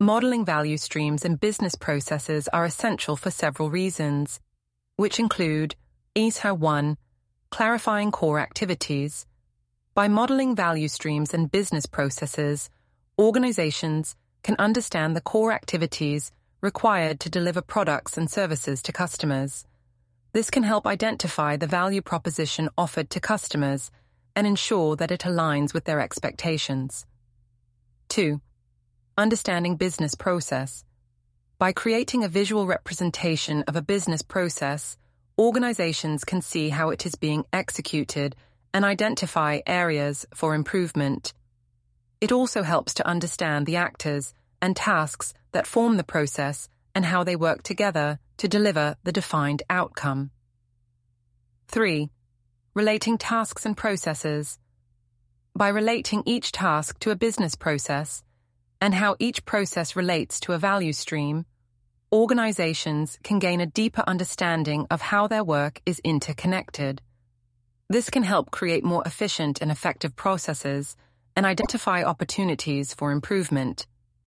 Modeling value streams and business processes are essential for several reasons, which include ESHA 1, clarifying core activities. By modeling value streams and business processes, organizations can understand the core activities required to deliver products and services to customers. This can help identify the value proposition offered to customers and ensure that it aligns with their expectations. 2. Understanding business process. By creating a visual representation of a business process, organizations can see how it is being executed and identify areas for improvement. It also helps to understand the actors and tasks that form the process and how they work together to deliver the defined outcome. 3. Relating tasks and processes. By relating each task to a business process and how each process relates to a value stream, organizations can gain a deeper understanding of how their work is interconnected. This can help create more efficient and effective processes and identify opportunities for improvement.